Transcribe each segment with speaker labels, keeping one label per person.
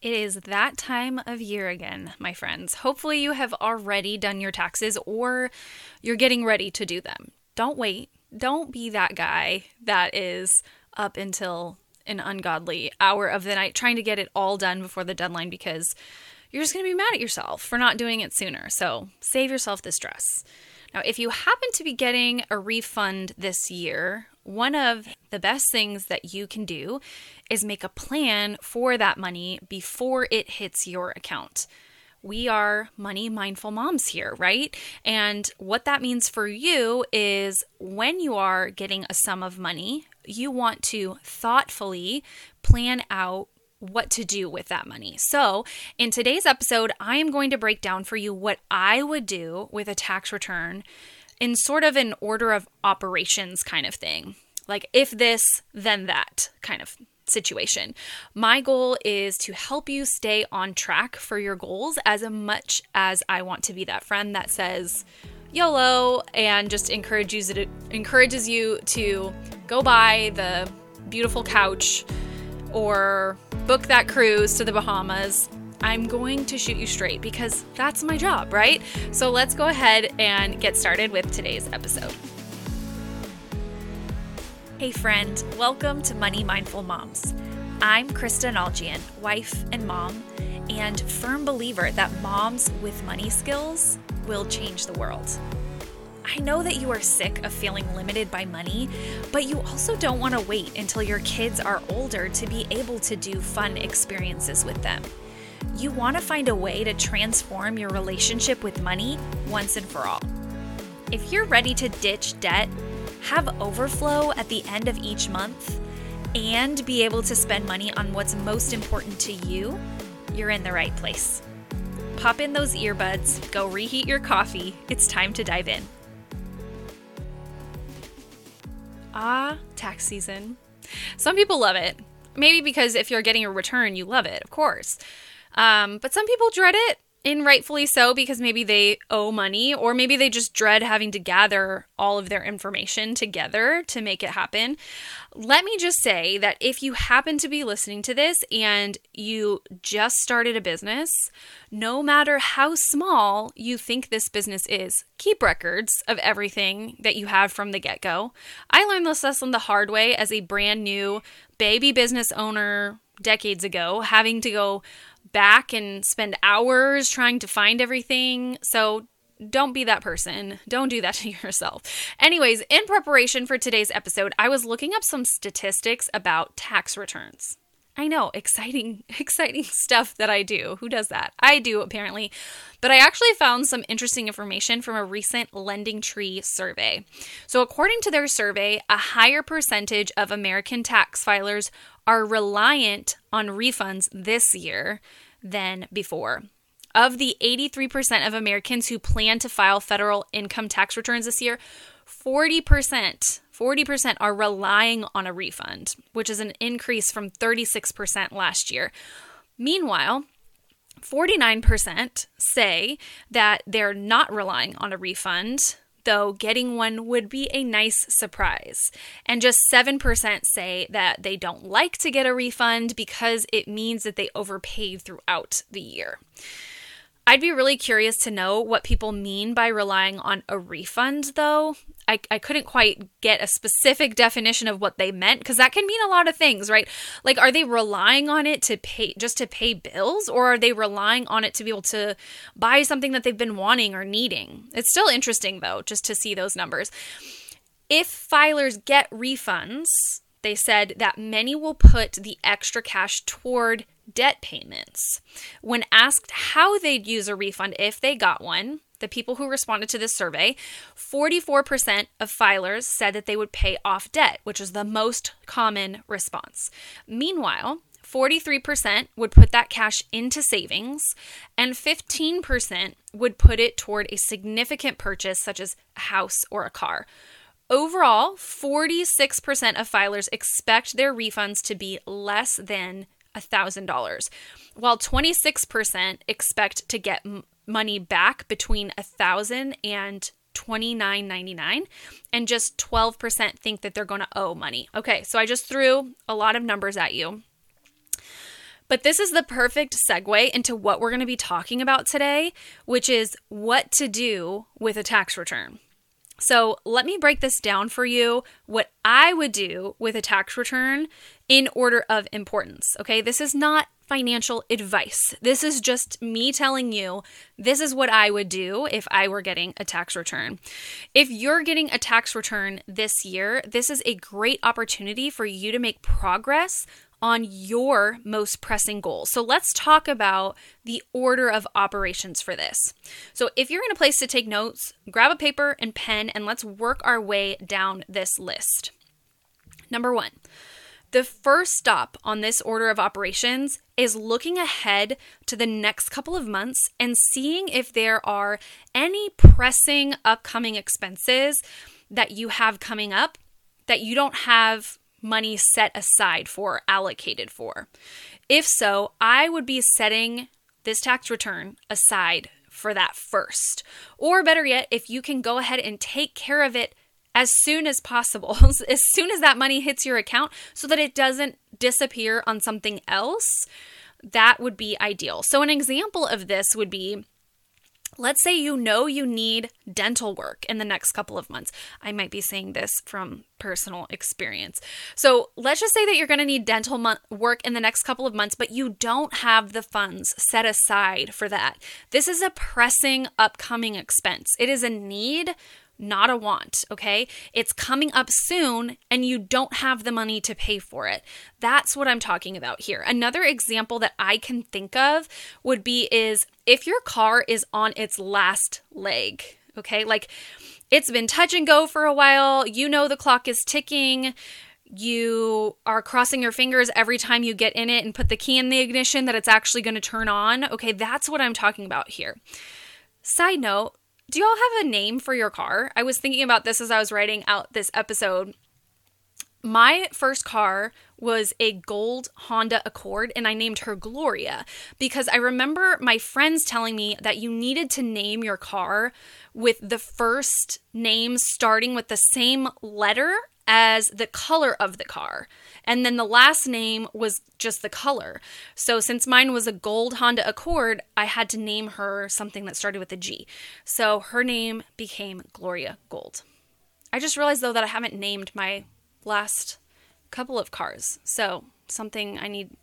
Speaker 1: It is that time of year again, my friends. Hopefully, you have already done your taxes or you're getting ready to do them. Don't wait. Don't be that guy that is up until an ungodly hour of the night trying to get it all done before the deadline because you're just going to be mad at yourself for not doing it sooner. So save yourself the stress. Now, if you happen to be getting a refund this year, one of the best things that you can do is make a plan for that money before it hits your account. We are money mindful moms here, right? And what that means for you is when you are getting a sum of money, you want to thoughtfully plan out what to do with that money. So in today's episode, I am going to break down for you what I would do with a tax return in sort of an order of operations kind of thing. Like if this, then that kind of situation. My goal is to help you stay on track for your goals as much as I want to be that friend that says YOLO and just encourages you to go buy the beautiful couch or book that cruise to the Bahamas. I'm going to shoot you straight because that's my job, right? So let's go ahead and get started with today's episode. Hey friend, welcome to Money Mindful Moms. I'm Krista Naljian, wife and mom, and firm believer that moms with money skills will change the world. I know that you are sick of feeling limited by money, but you also don't want to wait until your kids are older to be able to do fun experiences with them. You want to find a way to transform your relationship with money once and for all. If you're ready to ditch debt, have overflow at the end of each month, and be able to spend money on what's most important to you, you're in the right place. Pop in those earbuds, go reheat your coffee. It's time to dive in. Tax season. Some people love it. Maybe because if you're getting a return, you love it, of course. But some people dread it, and rightfully so, because maybe they owe money, or maybe they just dread having to gather all of their information together to make it happen. Let me just say that if you happen to be listening to this and you just started a business, no matter how small you think this business is, keep records of everything that you have from the get-go. I learned this lesson the hard way as a brand new baby business owner decades ago, having to go back and spend hours trying to find everything. So don't be that person. Don't do that to yourself. Anyways, in preparation for today's episode, I was looking up some statistics about tax returns. I know, exciting stuff that I do. Who does that? I do, apparently. But I actually found some interesting information from a recent LendingTree survey. So according to their survey, a higher percentage of American tax filers are reliant on refunds this year than before. Of the 83% of Americans who plan to file federal income tax returns this year, 40% are relying on a refund, which is an increase from 36% last year. Meanwhile, 49% say that they're not relying on a refund, though getting one would be a nice surprise. And just 7% say that they don't like to get a refund because it means that they overpaid throughout the year. I'd be really curious to know what people mean by relying on a refund, though. I couldn't quite get a specific definition of what they meant, because that can mean a lot of things, right? Like, are they relying on it to pay, just to pay bills, or are they relying on it to be able to buy something that they've been wanting or needing? It's still interesting, though, just to see those numbers. If filers get refunds, they said that many will put the extra cash toward debt payments. When asked how they'd use a refund if they got one, the people who responded to this survey, 44% of filers said that they would pay off debt, which is the most common response. Meanwhile, 43% would put that cash into savings, and 15% would put it toward a significant purchase such as a house or a car. Overall, 46% of filers expect their refunds to be less than $1,000, while 26% expect to get money back between $1,000 and $29.99, and just 12% think that they're going to owe money. Okay, so I just threw a lot of numbers at you. But this is the perfect segue into what we're going to be talking about today, which is what to do with a tax return. So let me break this down for you, what I would do with a tax return in order of importance, okay? This is not financial advice. This is just me telling you this is what I would do if I were getting a tax return. If you're getting a tax return this year, this is a great opportunity for you to make progress on your most pressing goals. So let's talk about the order of operations for this. So if you're in a place to take notes, grab a paper and pen and let's work our way down this list. Number 1, the first stop on this order of operations is looking ahead to the next couple of months and seeing if there are any pressing upcoming expenses that you have coming up that you don't have money set aside for, allocated for. If so, I would be setting this tax return aside for that first. Or better yet, if you can go ahead and take care of it as soon as possible, as soon as that money hits your account so that it doesn't disappear on something else, that would be ideal. So an example of this would be, let's say you know you need dental work in the next couple of months. I might be saying this from personal experience. So let's just say that you're going to need dental work in the next couple of months, but you don't have the funds set aside for that. This is a pressing upcoming expense. It is a need, not a want, okay? It's coming up soon and you don't have the money to pay for it. That's what I'm talking about here. Another example that I can think of would be is if your car is on its last leg, okay? Like it's been touch and go for a while, you know the clock is ticking, you are crossing your fingers every time you get in it and put the key in the ignition that it's actually going to turn on. Okay, that's what I'm talking about here. Side note, do y'all have a name for your car? I was thinking about this as I was writing out this episode. My first car was a gold Honda Accord and I named her Gloria because I remember my friends telling me that you needed to name your car with the first name starting with the same letter as the color of the car. And then the last name was just the color. So since mine was a gold Honda Accord, I had to name her something that started with a G. So her name became Gloria Gold. I just realized though that I haven't named my last couple of cars. So something I need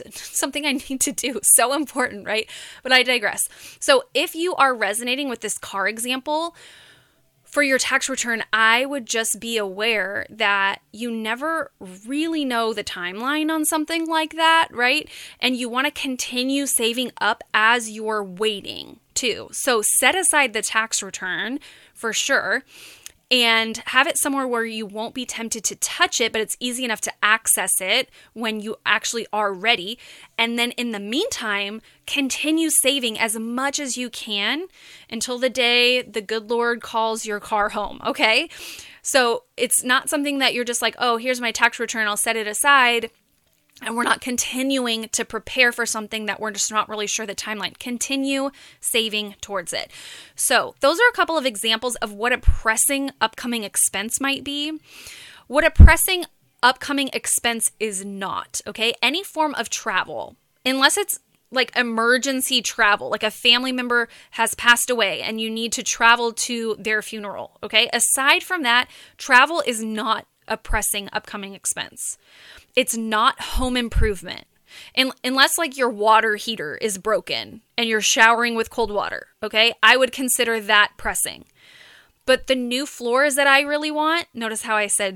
Speaker 1: to do. So important, right? But I digress. So if you are resonating with this car example, for your tax return, I would just be aware that you never really know the timeline on something like that, right? And you want to continue saving up as you're waiting too. So set aside the tax return for sure and have it somewhere where you won't be tempted to touch it, but it's easy enough to access it when you actually are ready. And then in the meantime, continue saving as much as you can until the day the good Lord calls your car home, okay? So it's not something that you're just like, oh, here's my tax return, I'll set it aside. And we're not continuing to prepare for something that we're just not really sure the timeline. Continue saving towards it. So those are a couple of examples of what a pressing upcoming expense might be. What a pressing upcoming expense is not, okay? Any form of travel, unless it's like emergency travel, like a family member has passed away and you need to travel to their funeral, okay? Aside from that, travel is not a pressing upcoming expense. It's not home improvement. Unless like your water heater is broken and you're showering with cold water, okay? I would consider that pressing. But the new floors that I really want, notice how I said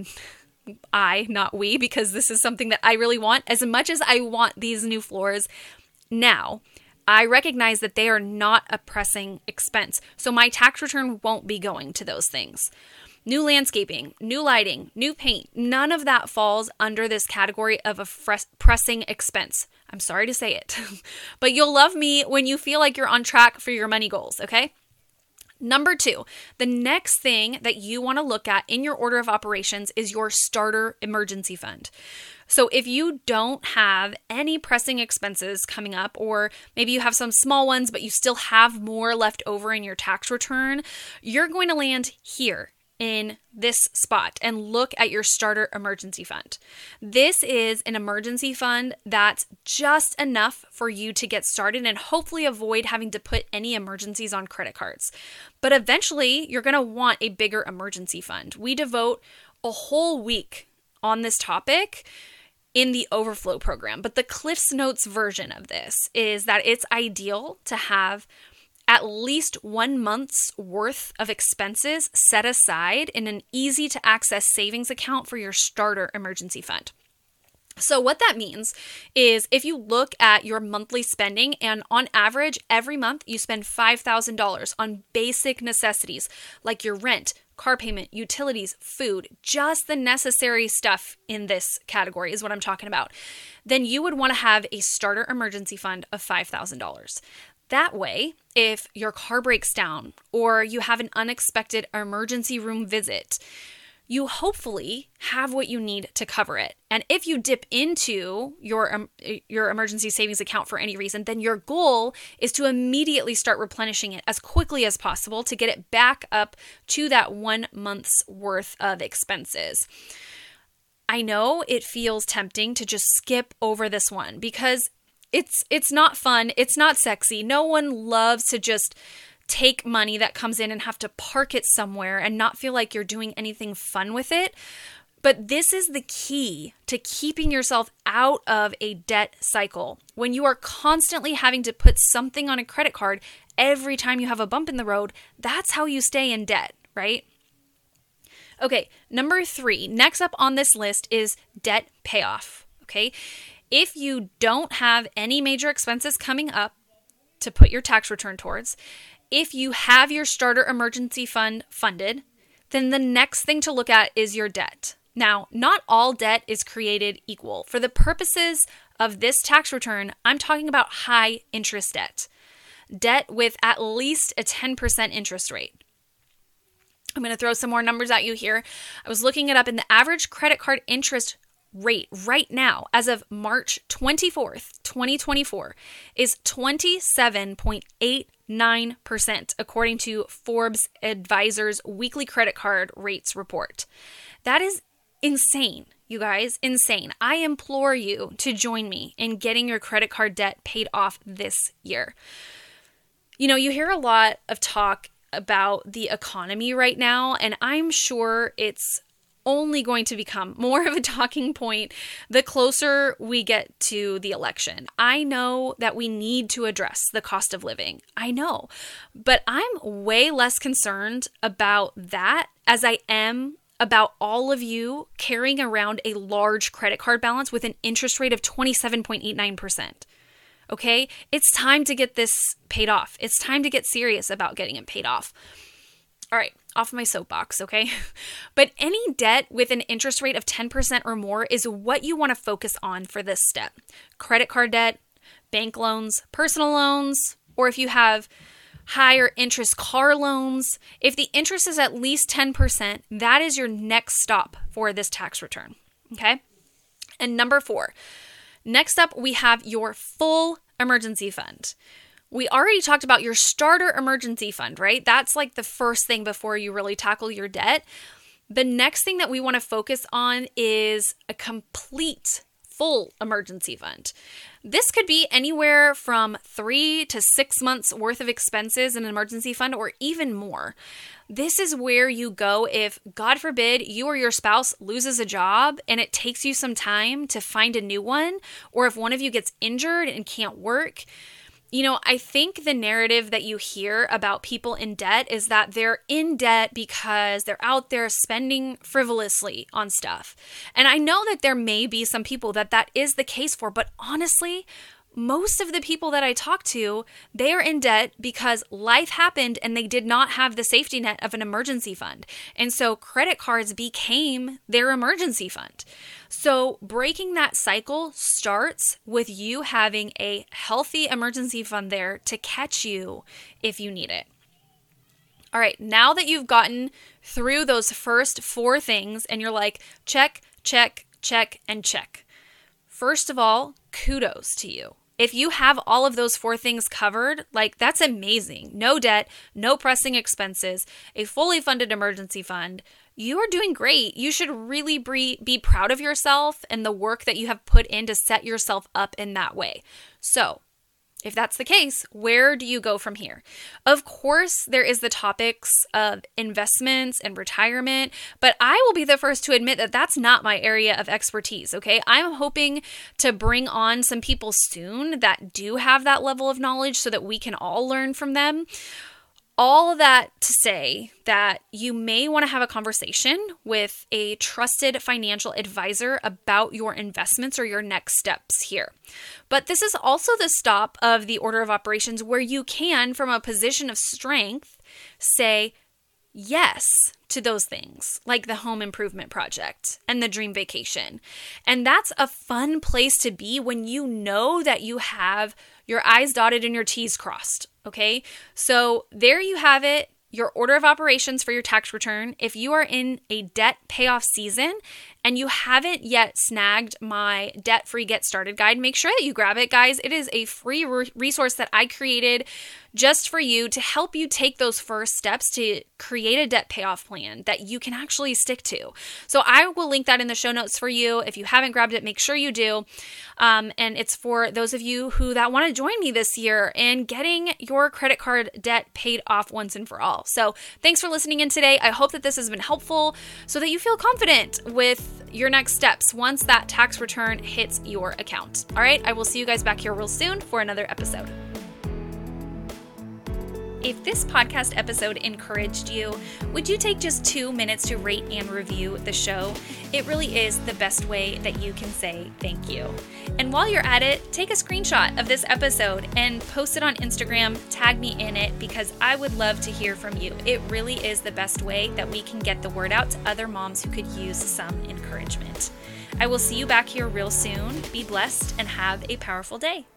Speaker 1: I, not we, because this is something that I really want. As much as I want these new floors now, I recognize that they are not a pressing expense. So my tax return won't be going to those things. New landscaping, new lighting, new paint, none of that falls under this category of a pressing expense. I'm sorry to say it, but you'll love me when you feel like you're on track for your money goals, okay? Number 2, the next thing that you want to look at in your order of operations is your starter emergency fund. So if you don't have any pressing expenses coming up, or maybe you have some small ones, but you still have more left over in your tax return, you're going to land here in this spot and look at your starter emergency fund. This is an emergency fund that's just enough for you to get started and hopefully avoid having to put any emergencies on credit cards. But eventually, you're going to want a bigger emergency fund. We devote a whole week on this topic in the Overflow program, but the Cliffs Notes version of this is that it's ideal to have at least 1 month's worth of expenses set aside in an easy to access savings account for your starter emergency fund. So what that means is if you look at your monthly spending and on average every month you spend $5,000 on basic necessities like your rent, car payment, utilities, food, just the necessary stuff in this category is what I'm talking about, then you would want to have a starter emergency fund of $5,000. That way, if your car breaks down or you have an unexpected emergency room visit, you hopefully have what you need to cover it. And if you dip into your emergency savings account for any reason, then your goal is to immediately start replenishing it as quickly as possible to get it back up to that 1 month's worth of expenses. I know it feels tempting to just skip over this one because it's not fun. It's not sexy. No one loves to just take money that comes in and have to park it somewhere and not feel like you're doing anything fun with it. But this is the key to keeping yourself out of a debt cycle. When you are constantly having to put something on a credit card every time you have a bump in the road, that's how you stay in debt, right? Okay, number 3, next up on this list is debt payoff, okay? If you don't have any major expenses coming up to put your tax return towards, if you have your starter emergency fund funded, then the next thing to look at is your debt. Now, not all debt is created equal. For the purposes of this tax return, I'm talking about high interest debt. Debt with at least a 10% interest rate. I'm going to throw some more numbers at you here. I was looking it up, and the average credit card interest rate right now, as of March 24th, 2024, is 27.89%, according to Forbes Advisor's weekly credit card rates report. That is insane, you guys, insane. I implore you to join me in getting your credit card debt paid off this year. You know, you hear a lot of talk about the economy right now, and I'm sure it's only going to become more of a talking point the closer we get to the election. I know that we need to address the cost of living. I know, but I'm way less concerned about that as I am about all of you carrying around a large credit card balance with an interest rate of 27.89%. Okay? It's time to get this paid off. It's time to get serious about getting it paid off. All right, off my soapbox, okay? But any debt with an interest rate of 10% or more is what you want to focus on for this step. Credit card debt, bank loans, personal loans, or if you have higher interest car loans, if the interest is at least 10%, that is your next stop for this tax return, okay? And number 4, next up we have your full emergency fund. We already talked about your starter emergency fund, right? That's like the first thing before you really tackle your debt. The next thing that we want to focus on is a complete full emergency fund. This could be anywhere from 3 to 6 months worth of expenses in an emergency fund or even more. This is where you go if, God forbid, you or your spouse loses a job and it takes you some time to find a new one, or if one of you gets injured and can't work. You know, I think the narrative that you hear about people in debt is that they're in debt because they're out there spending frivolously on stuff. And I know that there may be some people that is the case for, but honestly, most of the people that I talk to, they are in debt because life happened and they did not have the safety net of an emergency fund. And so credit cards became their emergency fund. So breaking that cycle starts with you having a healthy emergency fund there to catch you if you need it. All right, now that you've gotten through those first 4 things and you're like, check, check, check, and check. First of all, kudos to you. If you have all of those 4 things covered, like that's amazing. No debt, no pressing expenses, a fully funded emergency fund. You are doing great. You should really be proud of yourself and the work that you have put in to set yourself up in that way. So, if that's the case, where do you go from here? Of course, there is the topics of investments and retirement, but I will be the first to admit that that's not my area of expertise, okay? I'm hoping to bring on some people soon that do have that level of knowledge so that we can all learn from them. All of that to say that you may want to have a conversation with a trusted financial advisor about your investments or your next steps here. But this is also the stop of the order of operations where you can, from a position of strength, say yes to those things like the home improvement project and the dream vacation. And that's a fun place to be when you know that you have your I's dotted and your T's crossed. Okay, so there you have it, your order of operations for your tax return. If you are in a debt payoff season and you haven't yet snagged my debt-free Get Started guide, make sure that you grab it, guys. It is a free resource that I created just for you to help you take those first steps to create a debt payoff plan that you can actually stick to. So I will link that in the show notes for you. If you haven't grabbed it, make sure you do. And it's for those of you who that want to join me this year in getting your credit card debt paid off once and for all. So thanks for listening in today. I hope that this has been helpful so that you feel confident with your next steps once that tax return hits your account. All right, I will see you guys back here real soon for another episode. If this podcast episode encouraged you, would you take just 2 minutes to rate and review the show? It really is the best way that you can say thank you. And while you're at it, take a screenshot of this episode and post it on Instagram, tag me in it, because I would love to hear from you. It really is the best way that we can get the word out to other moms who could use some encouragement. I will see you back here real soon. Be blessed and have a powerful day.